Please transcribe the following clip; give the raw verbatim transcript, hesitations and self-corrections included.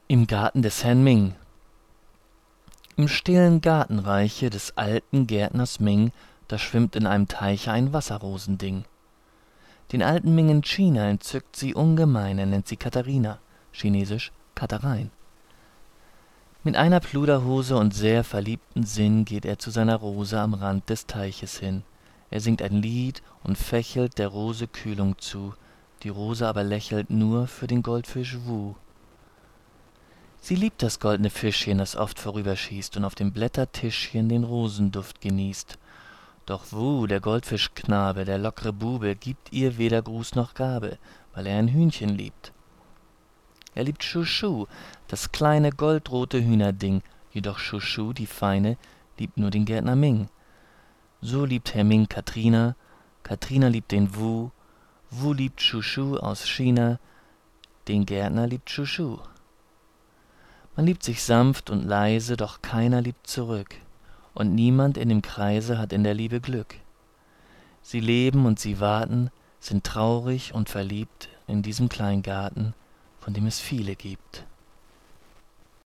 Im Garten des Herrn Ming. Im stillen Gartenreiche des alten Gärtners Ming, da schwimmt in einem Teiche ein Wasserrosending. Den alten Ming in China entzückt sie ungemein, er nennt sie Katharina, chinesisch Katharein. Mit einer Pluderhose und sehr verliebten Sinn geht er zu seiner Rose am Rand des Teiches hin. Er singt ein Lied und fächelt der Rose Kühlung zu, die Rose aber lächelt nur für den Goldfisch Wu. Sie liebt das goldne Fischchen, das oft vorüberschießt und auf dem Blättertischchen den Rosenduft genießt. Doch Wu, der Goldfischknabe, der lockre Bube, gibt ihr weder Gruß noch Gabe, weil er ein Hühnchen liebt. Er liebt Schuschu, das kleine goldrote Hühnerding, jedoch Schuschu, die Feine, liebt nur den Gärtner Ming. So liebt Herr Ming Katrina, Katrina liebt den Wu, Wu liebt Schuschu aus China, den Gärtner liebt Schuschu. Man liebt sich sanft und leise, doch keiner liebt zurück, und niemand in dem Kreise hat in der Liebe Glück. Sie leben und sie warten, sind traurig und verliebt in diesem kleinen Garten, von dem es viele gibt.